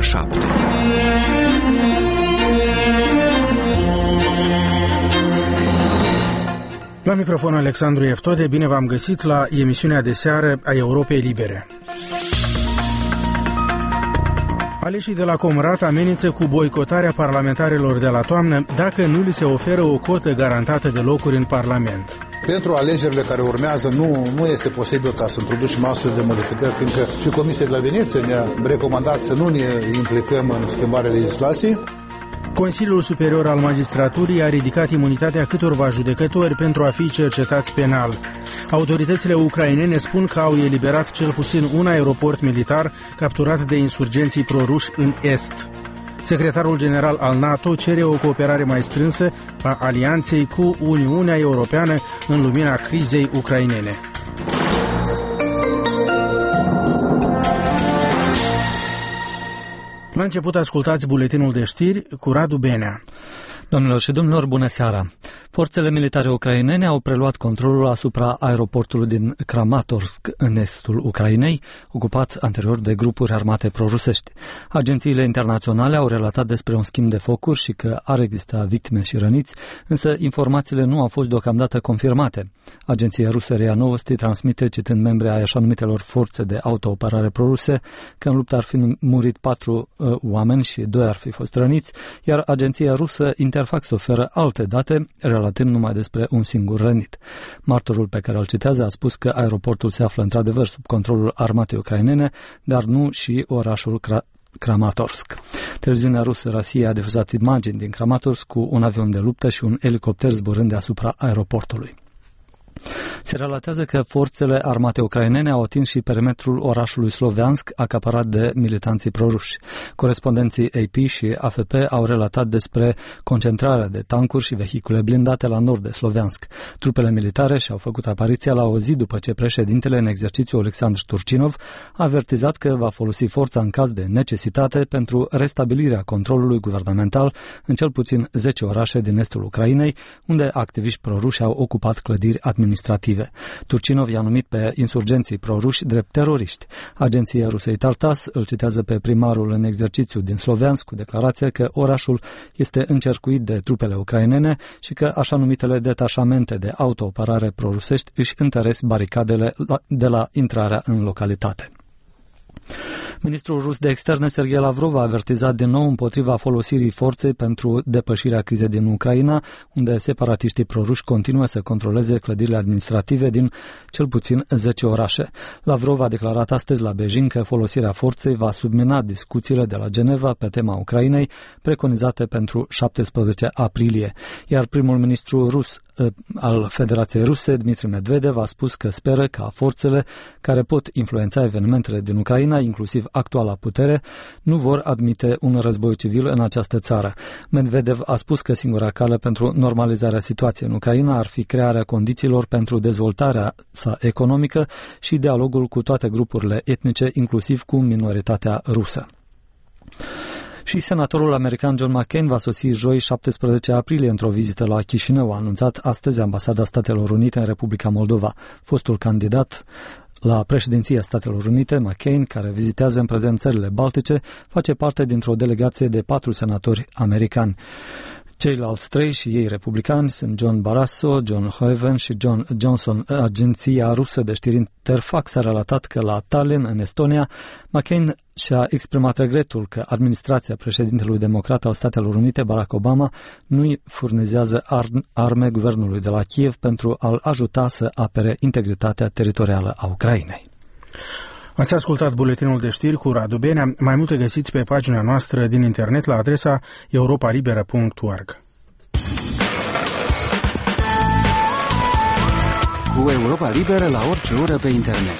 7. La microfon Alexandru Eftode, bine v-am găsit la emisiunea de seară a Europei Libere. Aleșii de la Comrat amenință cu boicotarea parlamentarilor de la toamnă dacă nu li se oferă o cotă garantată de locuri în Parlament. Pentru alegerile care urmează nu este posibil ca să introducem astfel de modificări, fiindcă și Comisia de la Veneția ne-a recomandat să nu ne implicăm în schimbarea legislației. Consiliul Superior al Magistraturii a ridicat imunitatea câtorva judecători pentru a fi cercetați penal. Autoritățile ucrainene spun că au eliberat cel puțin un aeroport militar capturat de insurgenții proruși în est. Secretarul general al NATO cere o cooperare mai strânsă a alianței cu Uniunea Europeană în lumina crizei ucrainene. La început ascultați buletinul de știri cu Radu Benea. Domnilor și domnilor, bună seara! Forțele militare ucrainene au preluat controlul asupra aeroportului din Kramatorsk, în estul Ucrainei, ocupat anterior de grupuri armate prorusești. Agențiile internaționale au relatat despre un schimb de focuri și că ar exista victime și răniți, însă informațiile nu au fost deocamdată confirmate. Agenția rusă RIA Novosti transmite, citând membri ai așa numitelor forțe de autooperare proruse, că în luptă ar fi murit 4 oameni și 2 ar fi fost răniți, iar agenția rusă Interfax oferă alte date, relatând numai despre un singur rănit. Martorul pe care îl citează a spus că aeroportul se află într-adevăr sub controlul armatei ucrainene, dar nu și orașul Kramatorsk. Televiziunea rusă Rosia a difuzat imagini din Kramatorsk cu un avion de luptă și un elicopter zburând deasupra aeroportului. Se relatează că forțele armate ucrainene au atins și perimetrul orașului Sloviansk, acaparat de militanții proruși. Corespondenții AP și AFP au relatat despre concentrarea de tancuri și vehicule blindate la nord de Sloviansk. Trupele militare și-au făcut apariția la o zi după ce președintele în exercițiu Alexandru Turcinov a avertizat că va folosi forța în caz de necesitate pentru restabilirea controlului guvernamental în cel puțin 10 orașe din estul Ucrainei, unde activiști proruși au ocupat clădiri administrative. Turcinov i-a numit pe insurgenții proruși drept teroriști. Agenția rusei Tartas îl citează pe primarul în exercițiu din Sloviansk cu declarația că orașul este încercuit de trupele ucrainene și că așa numitele detașamente de autooperare prorusești își întăresc baricadele de la intrarea în localitate. Ministrul rus de externe Sergei Lavrov a avertizat din nou împotriva folosirii forței pentru depășirea crizei din Ucraina, unde separatiștii proruși continuă să controleze clădirile administrative din cel puțin 10 orașe. Lavrov a declarat astăzi la Beijing că folosirea forței va submina discuțiile de la Geneva pe tema Ucrainei, preconizate pentru 17 aprilie. Iar primul ministru rus al Federației Ruse, Dmitri Medvedev, a spus că speră ca forțele care pot influența evenimentele din Ucraina, inclusiv actuala putere, nu vor admite un război civil în această țară. Medvedev a spus că singura cale pentru normalizarea situației în Ucraina ar fi crearea condițiilor pentru dezvoltarea sa economică și dialogul cu toate grupurile etnice, inclusiv cu minoritatea rusă. Și senatorul american John McCain va sosi joi 17 aprilie într-o vizită la Chișinău, a anunțat astăzi Ambasada Statelor Unite în Republica Moldova. Fostul candidat la președinția Statelor Unite, McCain, care vizitează în prezent țările Baltice, face parte dintr-o delegație de 4 senatori americani. Ceilalți 3 și ei republicani sunt John Barrasso, John Hoeven și John Johnson. Agenția rusă de știri Interfax a relatat că la Tallinn, în Estonia, McCain și-a exprimat regretul că administrația președintelui democrat al Statelor Unite, Barack Obama, nu-i furnizează arme guvernului de la Kiev pentru a-l ajuta să apere integritatea teritorială a Ucrainei. Ați ascultat buletinul de știri cu Radu Benea. Mai multe găsiți pe pagina noastră din internet la adresa europalibera.org. Cu Europa Liberă la orice oră pe internet.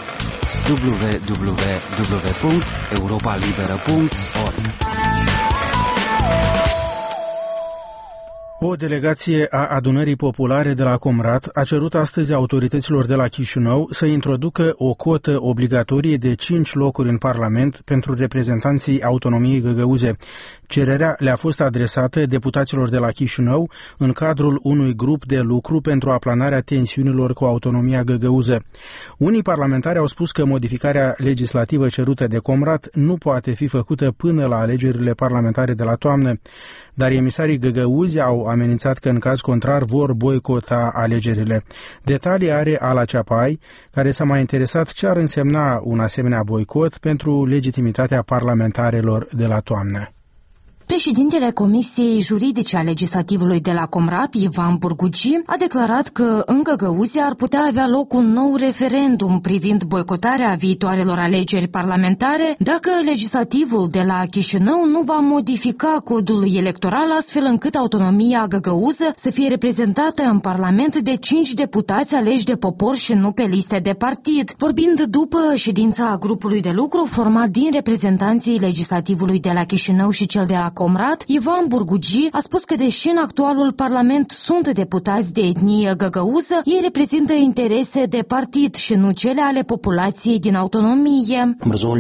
www.europalibera.org. O delegație a Adunării Populare de la Comrat a cerut astăzi autorităților de la Chișinău să introducă o cotă obligatorie de 5 locuri în Parlament pentru reprezentanții autonomiei găgăuze. Cererea le-a fost adresată deputaților de la Chișinău în cadrul unui grup de lucru pentru aplanarea tensiunilor cu autonomia găgăuză. Unii parlamentari au spus că modificarea legislativă cerută de Comrat nu poate fi făcută până la alegerile parlamentare de la toamnă, dar emisarii găgăuzi au amenințat că în caz contrar vor boicota alegerile. Detalii are Ala Ceapai, care s-a mai interesat ce ar însemna un asemenea boicot pentru legitimitatea parlamentarelor de la toamnă. Președintele Comisiei Juridice a Legislativului de la Comrat, Ivan Burgugi, a declarat că în Găgăuzia ar putea avea loc un nou referendum privind boicotarea viitoarelor alegeri parlamentare dacă legislativul de la Chișinău nu va modifica codul electoral astfel încât autonomia găgăuză să fie reprezentată în Parlament de 5 deputați aleși de popor și nu pe liste de partid. Vorbind după ședința grupului de lucru format din reprezentanții legislativului de la Chișinău și cel de la Comrat, Ivan Burgugi a spus că deși în actualul Parlament sunt deputați de etnie găgăuză, ei reprezintă interese de partid și nu cele ale populației din autonomie.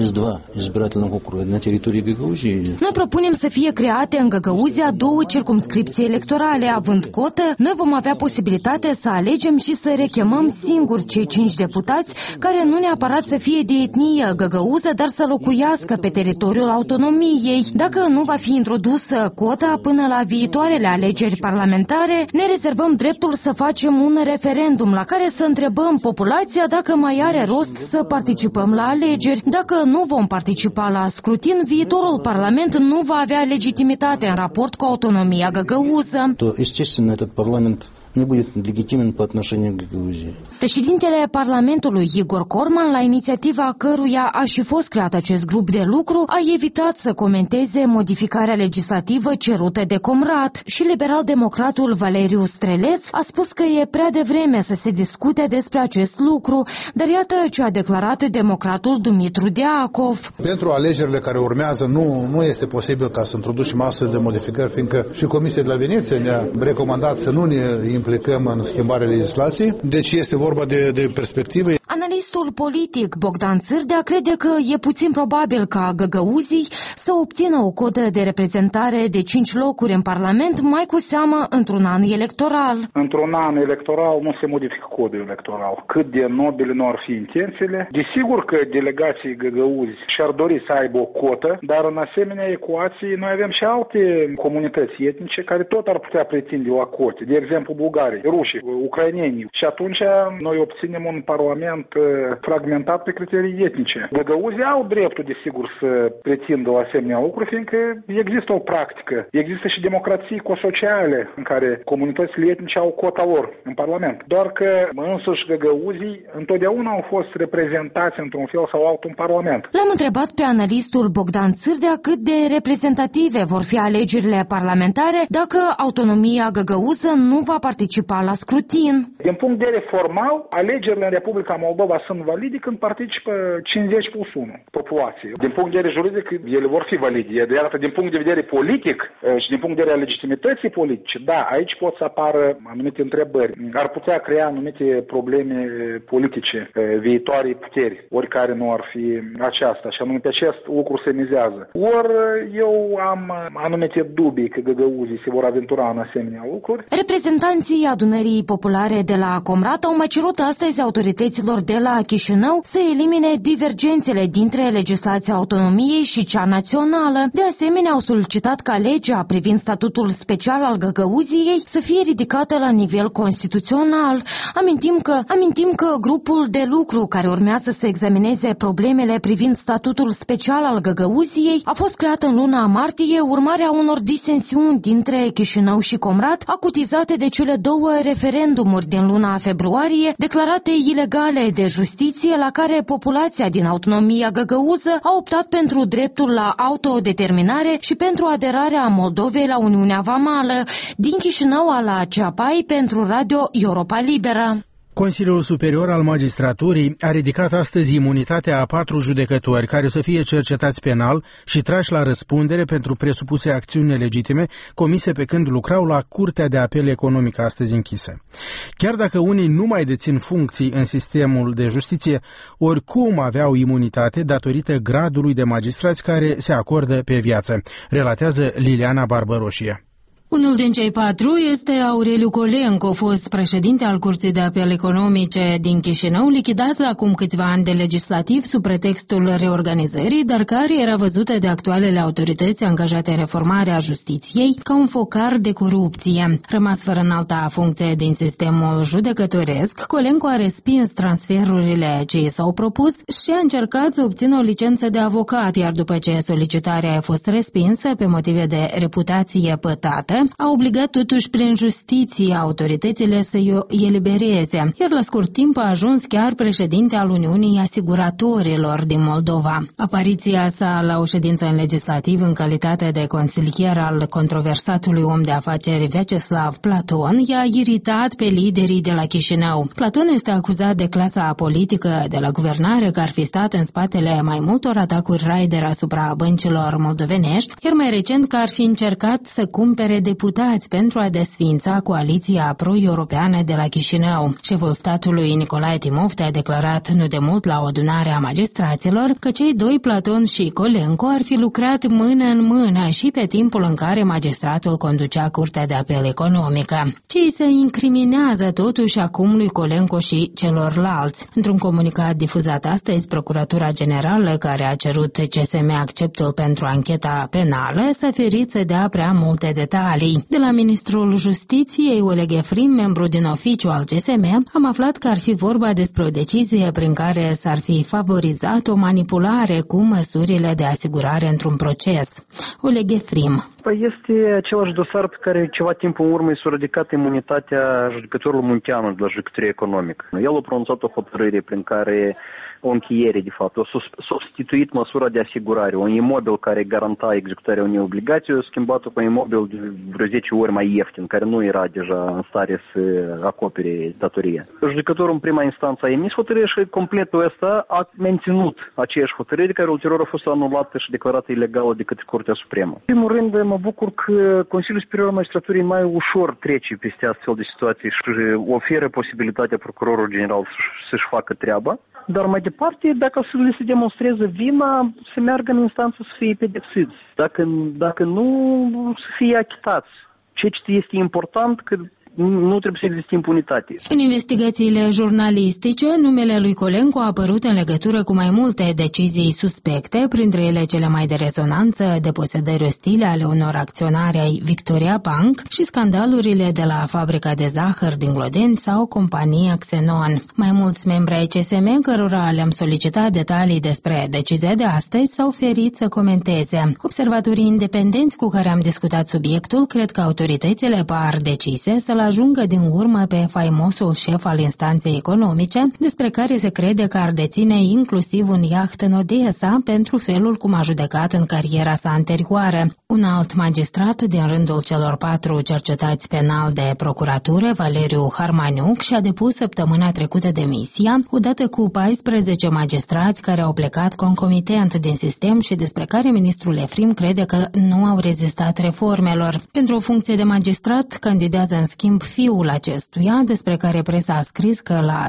Noi propunem să fie create în Găgăuzia 2 circumscripții electorale. Având cotă, noi vom avea posibilitatea să alegem și să rechemăm singuri cei 5 deputați care nu neapărat să fie de etnie găgăuză, dar să locuiască pe teritoriul autonomiei. Dacă nu va fi introdusă cota până la viitoarele alegeri parlamentare, ne rezervăm dreptul să facem un referendum la care să întrebăm populația dacă mai are rost să participăm la alegeri. Dacă nu vom participa la scrutin, viitorul parlament nu va avea legitimitate în raport cu autonomia găgăuză. не будет легитимен по отношению к Гагаузии. Președintele Parlamentului, Igor Corman, la inițiativa căruia a și fost creat acest grup de lucru, a evitat să comenteze modificarea legislativă cerută de Comrat și liberal-democratul Valeriu Streleț a spus că e prea devreme să se discute despre acest lucru, dar iată ce a declarat democratul Dumitru Deacov. Pentru alegerile care urmează nu este posibil ca să introducem astfel de modificări, fiindcă și Comisia de la Veneția ne-a recomandat să nu ne implicăm în schimbarea legislației, deci este vorba de perspectivă. Analistul politic Bogdan Țârdea crede că e puțin probabil ca găgăuzii să obțină o cotă de reprezentare de 5 locuri în Parlament, mai cu seamă într-un an electoral. Într-un an electoral nu se modifică codul electoral. Cât de nobile nu ar fi intențiile. Desigur că delegații găgăuzi și-ar dori să aibă o cotă, dar în asemenea ecuații noi avem și alte comunități etnice care tot ar putea pretinde la cote. De exemplu, bulgarii, rușii, ucrainenii. Și atunci noi obținem un parlament fragmentat pe criterii etnice. Găgăuzii au dreptul, desigur, să pretindă o asemenea lucruri, fiindcă există o practică. Există și democrații sociale în care comunitățile etnice au cota lor în Parlament. Doar că însuși găgăuzii întotdeauna au fost reprezentați într-un fel sau altul în Parlament. L-am întrebat pe analistul Bogdan Țârdea cât de reprezentative vor fi alegerile parlamentare dacă autonomia găgăuză nu va participa la scrutin. Din punct de vedere formal, alegerile în Republica Moldova sunt valide când participă 50+1 populație. Din punct de vedere juridic, ele vor fi valide. Iar din punct de vedere politic și din punct de vedere a legitimității politice, da, aici pot să apară anumite întrebări. Ar putea crea anumite probleme politice viitoarei puteri, oricare nu ar fi aceasta. Și anume pe acest lucru se mizează. Ori eu am anumite dubii că găgăuzii se vor aventura în asemenea lucruri. Reprezentanții Adunării Populare de la Comrat au mai cerut astăzi autorităților de la Chișinău să elimine divergențele dintre legislația autonomiei și cea națională. De asemenea, au solicitat ca legea privind statutul special al Găgăuziei să fie ridicată la nivel constituțional. Amintim că grupul de lucru care urmează să examineze problemele privind statutul special al Găgăuziei a fost creat în luna martie, urmarea unor disensiuni dintre Chișinău și Comrat, acutizate de cele două referendumuri din luna februarie, declarate ilegale de justiție, la care populația din autonomia găgăuză a optat pentru dreptul la autodeterminare și pentru aderarea Moldovei la Uniunea Vamală. Din Chișinău, Ala Ceapai pentru Radio Europa Liberă. Consiliul Superior al Magistraturii a ridicat astăzi imunitatea a 4 judecători care să fie cercetați penal și trași la răspundere pentru presupuse acțiuni nelegitime comise pe când lucrau la Curtea de Apel Economic astăzi închisă. Chiar dacă unii nu mai dețin funcții în sistemul de justiție, oricum aveau imunitate datorită gradului de magistrați care se acordă pe viață, relatează Liliana Barbăroșie. Unul din cei 4 este Aureliu Colenco, fost președinte al Curții de Apel Economice din Chișinău, lichidat acum câțiva ani de legislativ sub pretextul reorganizării, dar care era văzută de actualele autorități angajate în reformarea justiției ca un focar de corupție. Rămas fără înalta funcție din sistemul judecătoresc, Colenco a respins transferurile ce i s-au propus și a încercat să obțină o licență de avocat, iar după ce solicitarea a fost respinsă pe motive de reputație pătată, a obligat totuși prin justiție autoritățile să-i elibereze, iar la scurt timp a ajuns chiar președinte al Uniunii Asiguratorilor din Moldova. Apariția sa la o ședință în legislativ în calitate de consilier al controversatului om de afaceri Vyacheslav Platon i-a iritat pe liderii de la Chișinău. Platon este acuzat de clasa politică de la guvernare că ar fi stat în spatele mai multor atacuri raider asupra băncilor moldovenești, iar mai recent că ar fi încercat să cumpere deputați pentru a desființa coaliția pro-europeană de la Chișinău. Șeful statului Nicolae Timofte a declarat nu de mult la o adunare a magistraților că cei doi, Platon și Colenco, ar fi lucrat mână în mână și pe timpul în care magistratul conducea Curtea de Apel Economică. Cei se incriminează totuși acum lui Colenco și celorlalți. Într-un comunicat difuzat astăzi, Procuratura Generală, care a cerut CSM acceptul pentru ancheta penală, s-a ferit să dea prea multe detalii. De la ministrul Justiției, Oleg Efrim, membru din oficiu al CSM, am aflat că ar fi vorba despre o decizie prin care s-ar fi favorizat o manipulare cu măsurile de asigurare într-un proces. Oleg Efrim. Este același dosar pe care ceva timp în urmă s-a ridicat imunitatea judecătorului Munteanu de la judecătorie economică. El a pronunțat o hotărâre prin care o încheiere, de fapt, a substituit măsura de asigurare. Un imobil care garanta executarea unei obligații a schimbat-o cu un imobil de vreo 10 ori mai ieftin, care nu era deja în stare să acopere datoria. Judecătorul în prima instanță a emis hotărâre și completul ăsta a menținut aceeași hotărâre care ulterior a fost anulată și declarată ilegală de către Curtea Supremă. În primul rând, mă bucur că Consiliul Superior al Magistraturii mai ușor trece peste astfel de situații și oferă posibilitatea procurorului general să-și facă treaba. Dar mai departe, dacă se demonstreze vina, să meargă în instanță să fie pedepsiți. Dacă nu, să fie achitați. Ceea ce este important, că nu trebuie să existe impunitate. În investigațiile jurnalistice, numele lui Colenco a apărut în legătură cu mai multe decizii suspecte, printre ele cele mai de rezonanță, deposedări ostile ale unor acționari ai Victoria Bank și scandalurile de la fabrica de zahăr din Glodeni sau compania Xenon. Mai mulți membri ai CSM, cărora le-am solicitat detalii despre decizia de astăzi, s-au ferit să comenteze. Observatorii independenți cu care am discutat subiectul cred că autoritățile par decise să ajungă din urmă pe faimosul șef al instanței economice, despre care se crede că ar deține inclusiv un iaht în Odessa pentru felul cum a judecat în cariera sa anterioară. Un alt magistrat din rândul celor 4 cercetați penal de procuratură, Valeriu Harmaniuc, și-a depus săptămâna trecută demisia, odată cu 14 magistrați care au plecat concomitent din sistem și despre care ministrul Efrim crede că nu au rezistat reformelor. Pentru o funcție de magistrat candidează în schimb fiul acestuia, despre care presa a scris că la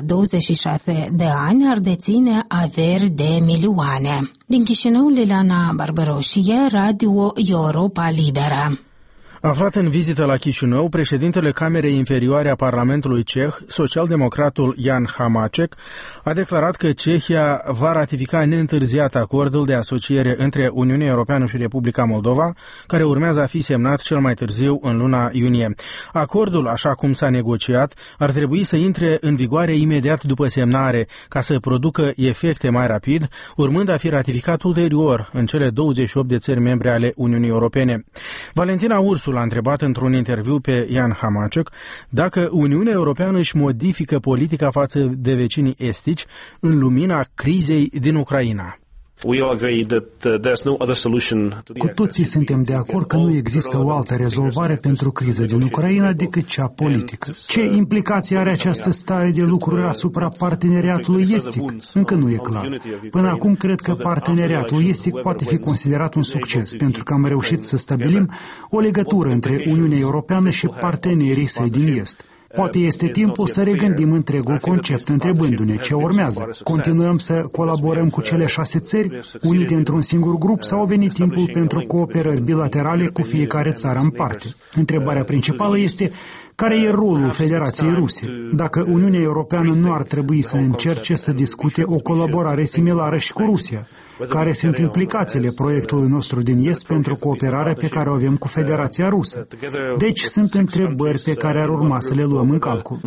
26 de ani ar deține averi de milioane. Din Chișinău, Liliana Barbăroșie, Radio Europa Liberă. Aflat în vizită la Chișinău, președintele Camerei Inferioare a Parlamentului Ceh, socialdemocratul Jan Hamáček, a declarat că Cehia va ratifica neîntârziat acordul de asociere între Uniunea Europeană și Republica Moldova, care urmează a fi semnat cel mai târziu în luna iunie. Acordul, așa cum s-a negociat, ar trebui să intre în vigoare imediat după semnare, ca să producă efecte mai rapid, urmând a fi ratificat ulterior în cele 28 de țări membre ale Uniunii Europene. Valentina Ursul a întrebat într-un interviu pe Jan Hamáček dacă Uniunea Europeană își modifică politica față de vecinii estici în lumina crizei din Ucraina. Cu toții suntem de acord că nu există o altă rezolvare pentru criza din Ucraina decât cea politică. Ce implicații are această stare de lucruri asupra parteneriatului estic? Încă nu e clar. Până acum cred că parteneriatul estic poate fi considerat un succes, pentru că am reușit să stabilim o legătură între Uniunea Europeană și partenerii săi din Est. Poate este timpul să regândim întregul concept, întrebându-ne ce urmează. Continuăm să colaborăm cu cele 6 țări, unite într-un singur grup, sau a venit timpul pentru cooperări bilaterale cu fiecare țară în parte? Întrebarea principală este: care e rolul Federației Ruse? Dacă Uniunea Europeană nu ar trebui să încerce să discute o colaborare similară și cu Rusia? Care sunt implicațiile proiectului nostru din Est pentru cooperarea pe care o avem cu Federația Rusă? Deci sunt întrebări pe care ar urma să le luăm în calcul.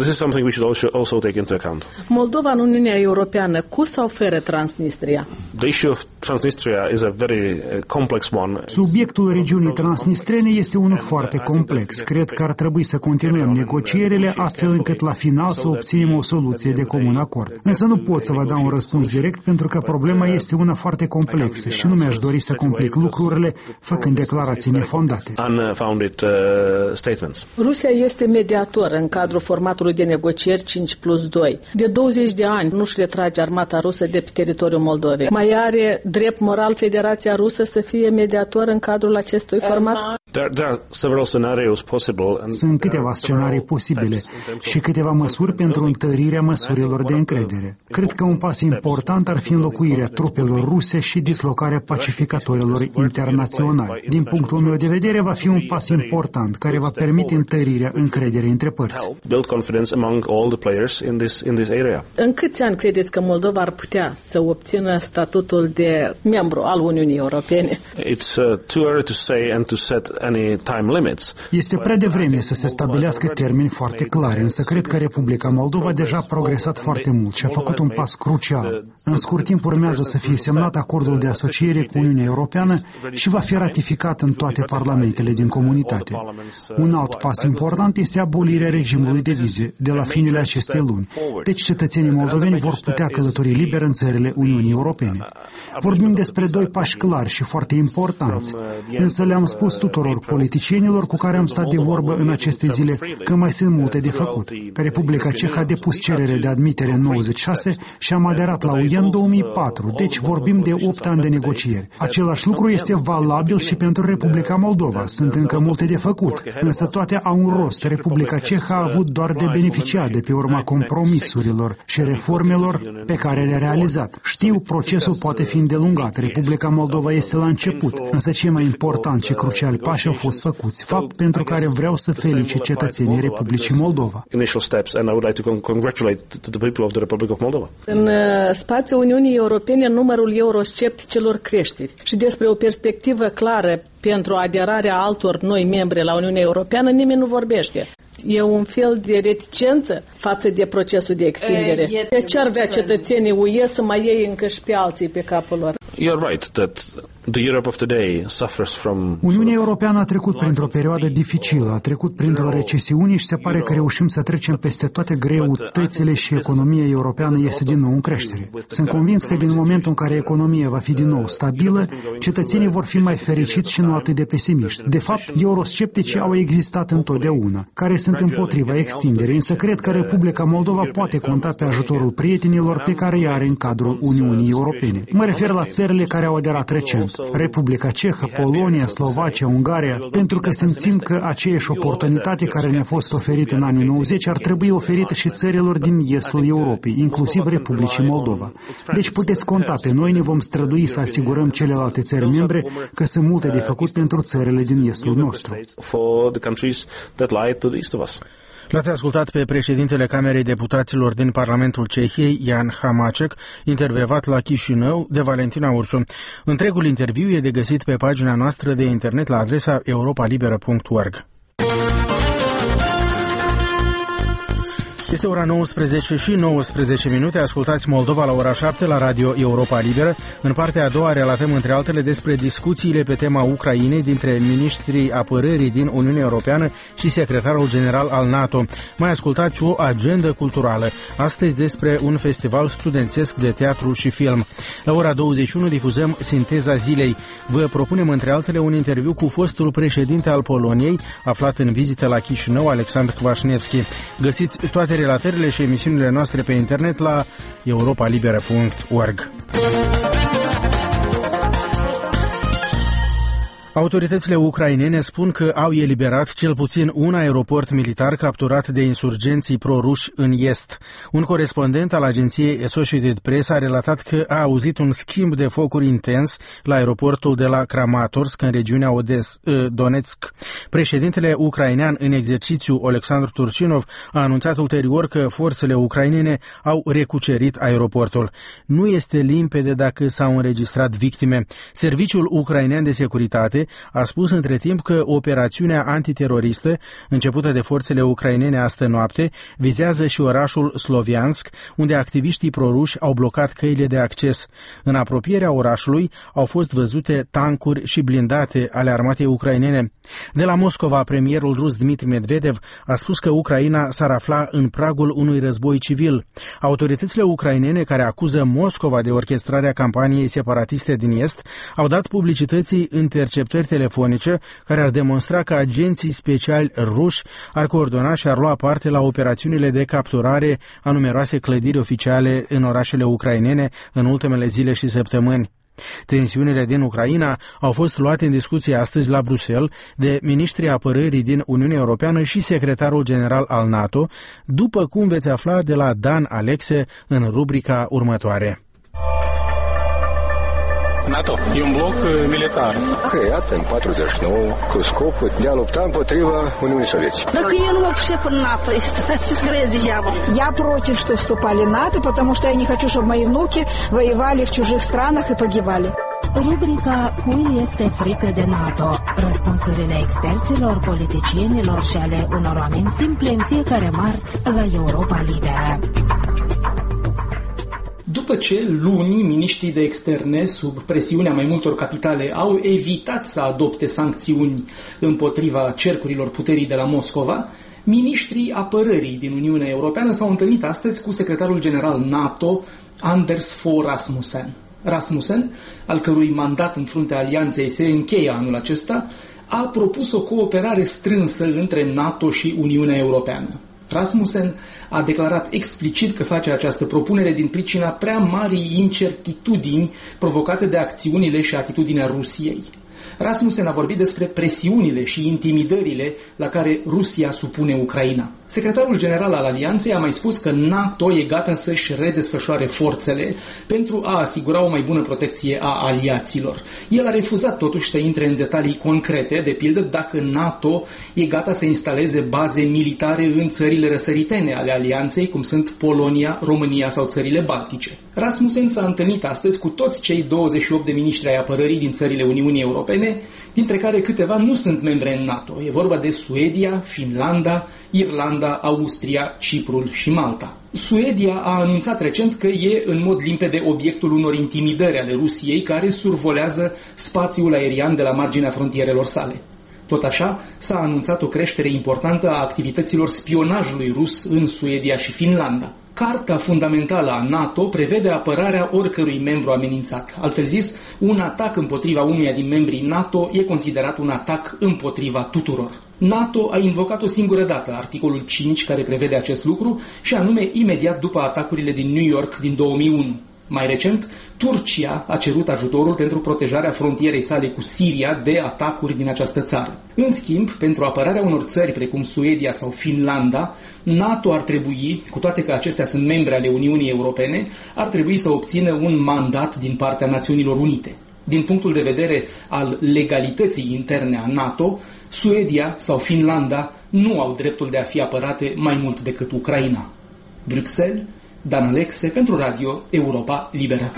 Moldova în Uniunea Europeană, cu sau fără Transnistria? Subiectul regiunii transnistrene este unul foarte complex. Cred că ar trebui să continuăm negocierile astfel încât la final să obținem o soluție de comun acord. Însă nu pot să vă dau un răspuns direct pentru că problema este una foarte complexă și nu mi-aș dori să complic lucrurile făcând declarații nefondate. Rusia este mediator în cadrul formatului de negocieri 5+2. De 20 de ani nu-și retrage armata rusă de pe teritoriul Moldovei. Mai are drept moral Federația Rusă să fie mediator în cadrul acestui format? Sunt câteva scenarii posibile și câteva măsuri pentru întărirea măsurilor de încredere. Cred că un pas important ar fi înlocuirea trupelor ruse și dislocarea pacificatorilor internaționali. Din punctul meu de vedere, va fi un pas important care va permite întărirea încrederii între părți. În câți ani credeți că Moldova ar putea să obțină statutul de membru al Uniunii Europene? Este prea devreme să se stabilească termeni foarte clari, însă cred că Republica Moldova deja a progresat foarte mult și a făcut un pas crucial. În scurt timp urmează să fie semnat acordul de asociere cu Uniunea Europeană și va fi ratificat în toate parlamentele din comunitate. Un alt pas important este abolirea regimului de vize de la finele acestei luni. Deci cetățenii moldoveni vor putea călători liber în țările Uniunii Europene. Vorbim despre 2 pași clari și foarte importanți, însă le-am spus tuturor politicienilor cu care am stat de vorbă în aceste zile că mai sunt multe de făcut. Republica Cehă a depus cerere de admitere în 96 și am aderat la UE în 2004, deci vorbim de 8 ani de negocieri. Același lucru este valabil și pentru Republica Moldova. Sunt încă multe de făcut, însă toate au un rost. Republica Cehă a avut doar de beneficiat de pe urma compromisurilor și reformelor pe care le-a realizat. Știu, procesul poate fi îndelungat. Republica Moldova este la început, însă cei mai important și cruciali pași au fost făcuți, fapt pentru care vreau să felicit cetățenii Republicii Moldova. În spațiul Uniunii Europene, numărul euroscepticilor crește și despre o perspectivă clară pentru aderarea altor noi membre la Uniunea Europeană nimeni nu vorbește. E un fel de reticență față de procesul de extindere. De ce ar vrea cetățenii UE să mai iei încă și pe alții pe capul lor? Uniunea Europeană a trecut printr-o perioadă dificilă, a trecut printr-o recesiune și se pare că reușim să trecem peste toate greutățile și economia europeană este din nou în creștere. Sunt convins că din momentul în care economia va fi din nou stabilă, cetățenii vor fi mai fericiți și nu atât de pesimiști. De fapt, euroscepticii au existat întotdeauna, care sunt împotriva extinderii, însă cred că Republica Moldova poate conta pe ajutorul prietenilor pe care îi are în cadrul Uniunii Europene. Mă refer la țările care au aderat recent, Republica Cehă, Polonia, Slovacia, Ungaria, pentru că simțim că aceeași oportunitate care ne-a fost oferită în anii 90 ar trebui oferită și țărilor din estul Europei, inclusiv Republicii Moldova. Deci puteți conta pe noi, ne vom strădui să asigurăm celelalte țări membre că sunt multe de făcut pentru țările din estul nostru. L-ați ascultat pe președintele Camerei Deputaților din Parlamentul Cehiei, Jan Hamáček, intervievat la Chișinău de Valentina Ursu. Întregul interviu e de găsit pe pagina noastră de internet la adresa europalibera.org. Este ora 19 și 19 minute. Ascultați Moldova la ora 7 la Radio Europa Liberă. În partea a doua relatăm între altele despre discuțiile pe tema Ucrainei dintre ministrii apărării din Uniunea Europeană și secretarul general al NATO. Mai ascultați o agendă culturală. Astăzi despre un festival studențesc de teatru și film. La ora 21 difuzăm Sinteza zilei. Vă propunem între altele un interviu cu fostul președinte al Poloniei, aflat în vizită la Chișinău, Alexandru Kwaśniewski. Găsiți toate relatările și emisiunile noastre pe internet la europalibera.org. Autoritățile ucrainene spun că au eliberat cel puțin un aeroport militar capturat de insurgenții pro-ruși în est. Un corespondent al agenției Associated Press a relatat că a auzit un schimb de focuri intens la aeroportul de la Kramatorsk, în regiunea Donetsk. Președintele ucrainean în exercițiu, Oleksandr Turchinov, a anunțat ulterior că forțele ucrainene au recucerit aeroportul. Nu este limpede dacă s-au înregistrat victime. Serviciul ucrainean de securitate a spus între timp că operațiunea antiteroristă, începută de forțele ucrainene astă noapte, vizează și orașul Sloviansk, unde activiștii proruși au blocat căile de acces. În apropierea orașului au fost văzute tancuri și blindate ale armatei ucrainene. De la Moscova, premierul rus Dmitri Medvedev a spus că Ucraina s-ar afla în pragul unui război civil. Autoritățile ucrainene, care acuză Moscova de orchestrarea campaniei separatiste din est, au dat publicității interceptări telefonice care ar demonstra că agenții speciali ruși ar coordona și ar lua parte la operațiunile de capturare a numeroase clădiri oficiale în orașele ucrainene în ultimele zile și săptămâni. Tensiunile din Ucraina au fost luate în discuție astăzi la Bruxelles de ministrii apărării din Uniunea Europeană și secretarul general al NATO, după cum veți afla de la Dan Alexe în rubrica următoare. NATO e un bloc militar creat în 49 cu scopul de a lupta împotriva Uniunii Sovietice. Dacă eu nu mă pricep în НАТО, скрыть дьявол. Я против, что вступали в НАТО, потому что я не хочу, чтобы мои внуки воевали в чужих странах и погибали. Rubrica Cui este frică de NATO? Răspunsurile experților, politicienilor și ale unor oameni simpli în fiecare marți la Europa Liberă. După ce luni miniștrii de externe, sub presiunea mai multor capitale, au evitat să adopte sancțiuni împotriva cercurilor puterii de la Moscova, miniștrii apărării din Uniunea Europeană s-au întâlnit astăzi cu secretarul general NATO, Anders Fogh Rasmussen. Rasmussen, al cărui mandat în fruntea alianței se încheie anul acesta, a propus o cooperare strânsă între NATO și Uniunea Europeană. Rasmussen a declarat explicit că face această propunere din pricina prea marii incertitudini provocate de acțiunile și atitudinea Rusiei. Rasmussen a vorbit despre presiunile și intimidările la care Rusia supune Ucraina. Secretarul general al alianței a mai spus că NATO e gata să-și redesfășoare forțele pentru a asigura o mai bună protecție a aliaților. El a refuzat totuși să intre în detalii concrete, de pildă dacă NATO e gata să instaleze baze militare în țările răsăritene ale alianței, cum sunt Polonia, România sau țările Baltice. Rasmussen s-a întâlnit astăzi cu toți cei 28 de miniștri ai apărării din țările Uniunii Europene, dintre care câteva nu sunt membre în NATO. E vorba de Suedia, Finlanda, Irlanda, Austria, Ciprul și Malta. Suedia a anunțat recent că e în mod limpede obiectul unor intimidări ale Rusiei care survolează spațiul aerian de la marginea frontierelor sale. Tot așa, s-a anunțat o creștere importantă a activităților spionajului rus în Suedia și Finlanda. Carta fundamentală a NATO prevede apărarea oricărui membru amenințat. Altfel zis, un atac împotriva unuia din membrii NATO e considerat un atac împotriva tuturor. NATO a invocat o singură dată articolul 5 care prevede acest lucru și anume imediat după atacurile din New York din 2001. Mai recent, Turcia a cerut ajutorul pentru protejarea frontierei sale cu Siria de atacuri din această țară. În schimb, pentru apărarea unor țări precum Suedia sau Finlanda, NATO ar trebui, cu toate că acestea sunt membre ale Uniunii Europene, ar trebui să obțină un mandat din partea Națiunilor Unite. Din punctul de vedere al legalității interne a NATO, Suedia sau Finlanda nu au dreptul de a fi apărate mai mult decât Ucraina. Bruxelles, Dan Alexe pentru Radio Europa Liberă.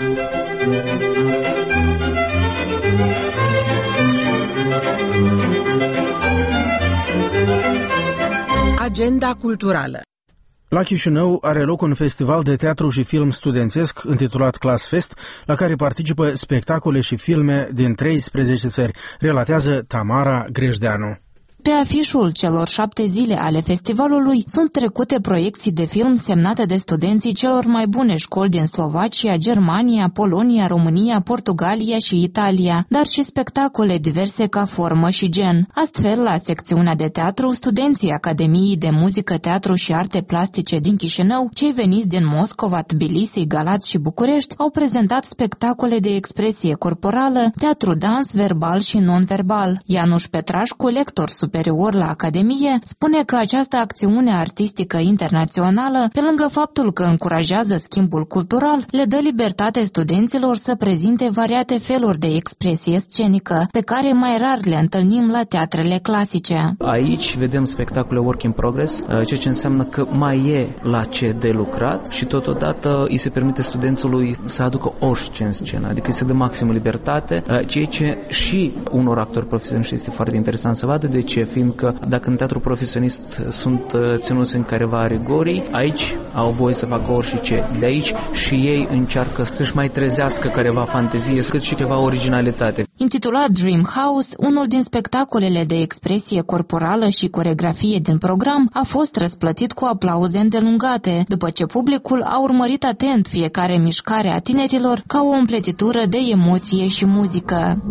Agenda culturală. La Chișinău are loc un festival de teatru și film studențesc intitulat Class Fest, la care participă spectacole și filme din 13 țări, relatează Tamara Grejdeanu. Pe afișul celor 7 zile ale festivalului sunt trecute proiecții de film semnate de studenții celor mai bune școli din Slovacia, Germania, Polonia, România, Portugalia și Italia, dar și spectacole diverse ca formă și gen. Astfel, la secțiunea de teatru, studenții Academiei de Muzică, Teatru și Arte Plastice din Chișinău, cei veniți din Moscova, Tbilisi, Galați și București, au prezentat spectacole de expresie corporală, teatru dans verbal și non-verbal. Ianuș Petrașcu, lector superior la Academie, spune că această acțiune artistică internațională, pe lângă faptul că încurajează schimbul cultural, le dă libertate studenților să prezinte variate feluri de expresie scenică, pe care mai rar le întâlnim la teatrele clasice. Aici vedem spectacole work in progress, ceea ce înseamnă că mai e la ce de lucrat și totodată îi se permite studentului să aducă orice în scenă, adică îi se dă maximă libertate, ceea ce și unor actori profesioniști este foarte interesant să vadă. De ce? Fiindcă dacă în teatru profesionist sunt ținuți în careva rigorii, aici au voie să facă orice. De aici și ei încearcă să-și mai trezească careva fantezie, cât și ceva originalitate. Intitulat Dream House, unul din spectacolele de expresie corporală și coregrafie din program a fost răsplătit cu aplauze îndelungate, după ce publicul a urmărit atent fiecare mișcare a tinerilor ca o împletitură de emoție și muzică.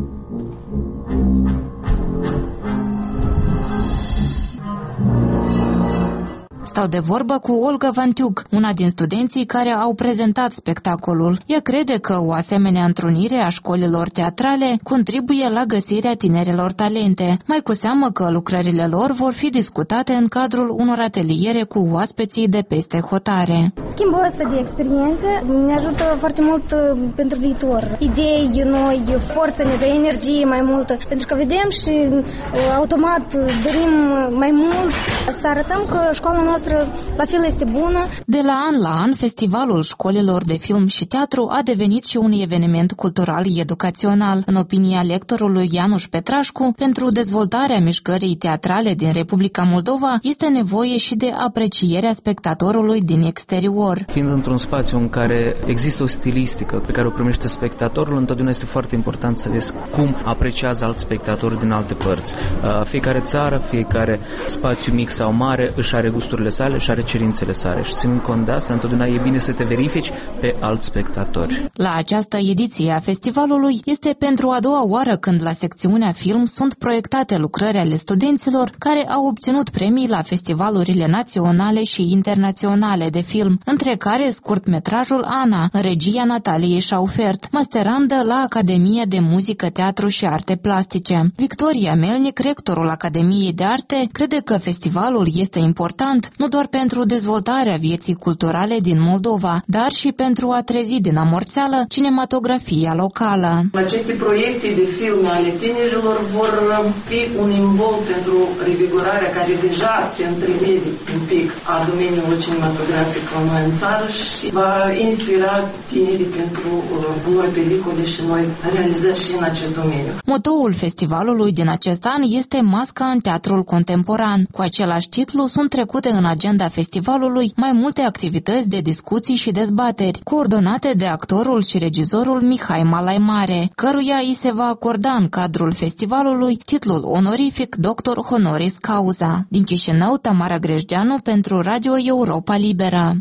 Stau de vorbă cu Olga Vantiuc, una din studenții care au prezentat spectacolul. Ea crede că o asemenea întrunire a școlilor teatrale contribuie la găsirea tinerilor talente, mai cu seamă că lucrările lor vor fi discutate în cadrul unor ateliere cu oaspeții de peste hotare. Schimbul ăsta de experiență ne ajută foarte mult pentru viitor. Idei noi, forță ne dă energie mai multă, pentru că vedem și automat dorim mai mult să arătăm că școala noastră la fel este bună. De la an, festivalul școlilor de film și teatru a devenit și un eveniment cultural educațional. În opinia lectorului Ianuș Petrașcu, pentru dezvoltarea mișcării teatrale din Republica Moldova este nevoie și de aprecierea spectatorului din exterior. Fiind într-un spațiu în care există o stilistică pe care o primește spectatorul, întotdeauna este foarte important să vezi cum apreciază alți spectatori din alte părți. Fiecare țară, fiecare spațiu mic sau mare își are gusturile sale și are cerințele sale și ținând cont de asta, întotdeauna e bine să te verifici pe alți spectatori. La această ediție a festivalului este pentru a doua oară când la secțiunea film sunt proiectate lucrări ale studenților care au obținut premii la festivalurile naționale și internaționale de film, între care scurtmetrajul Ana, în regia Nataliei Schaufert, masterandă la Academia de Muzică, Teatru și Arte Plastice. Victoria Melnic, rectorul Academiei de Arte, crede că festivalul este important nu doar pentru dezvoltarea vieții culturale din Moldova, dar și pentru a trezi din amorțeală cinematografia locală. Aceste proiecții de filme ale tinerilor vor fi un imbol pentru revigorarea care deja se întrevede un pic a domeniului cinematografic la noi în țară și va inspira tinerii pentru noi pelicule și noi realizări și în acest domeniu. Motoul festivalului din acest an este Masca în teatrul contemporan. Cu același titlu sunt trecute în agenda festivalului mai multe activități de discuții și dezbateri, coordonate de actorul și regizorul Mihai Malaimare, căruia îi se va acorda în cadrul festivalului titlul onorific Doctor Honoris Causa. Din Chișinău, Tamara Grejdeanu pentru Radio Europa Liberă.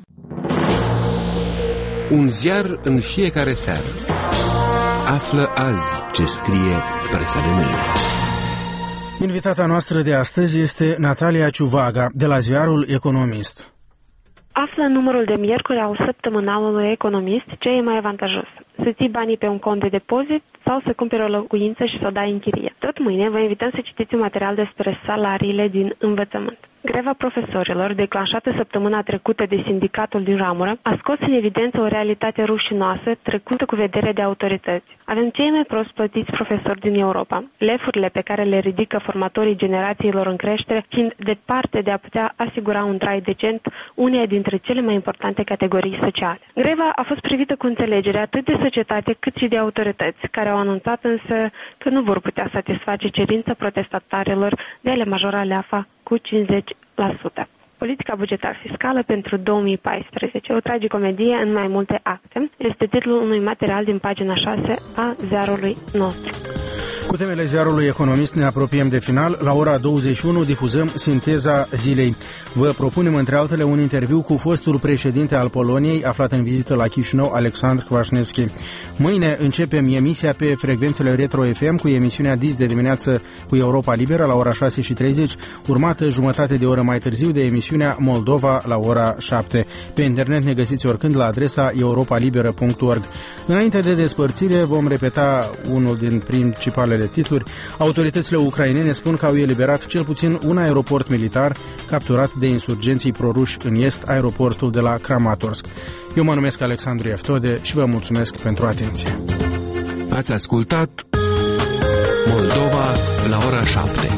Un ziar în fiecare seară. Află azi ce scrie presa de mâine. Invitata noastră de astăzi este Natalia Ciuvaga, de la ziarul Economist. Află în numărul de miercuri al săptămânalului Economist ce e mai avantajos. Să ții banii pe un cont de depozit sau să cumperi o locuință și să o dai în chirie. Tot mâine vă invităm să citiți un material despre salariile din învățământ. Greva profesorilor, declanșată săptămâna trecută de sindicatul din ramură, a scos în evidență o realitate rușinoasă trecută cu vedere de autorități. Avem cei mai prost plătiți profesori din Europa. Lefurile pe care le ridică formatorii generațiilor în creștere, fiind departe de a putea asigura un trai decent uneia dintre cele mai importante categorii sociale. Greva a fost privită cu înțelegere atât de societate cât și de autorități, care au anunțat însă că nu vor putea satisface cerința protestatarilor de a le majora leafa cu 50%. Politica bugetar-fiscală pentru 2014, o tragicomedie în mai multe acte, este titlul unui material din pagina 6 a ziarului nostru. Cu temele ziarului Economist ne apropiem de final. La ora 21 difuzăm Sinteza zilei. Vă propunem între altele un interviu cu fostul președinte al Poloniei, aflat în vizită la Chișinău, Alexandru Kwaśniewski. Mâine începem emisia pe frecvențele Retro FM cu emisiunea Dis de dimineață cu Europa Liberă la ora 6:30, urmată jumătate de oră mai târziu de emisiunea Moldova la ora 7. Pe internet ne găsiți oricând la adresa europalibera.org. Înainte de despărțire vom repeta unul din principalele titluri. Autoritățile ucrainene spun că au eliberat cel puțin un aeroport militar capturat de insurgenții proruși în est, aeroportul de la Kramatorsk. Eu mă numesc Alexandru Eftode și vă mulțumesc pentru atenție. Ați ascultat Moldova la ora 7.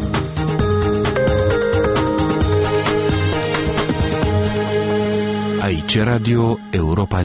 Aici Radio Europa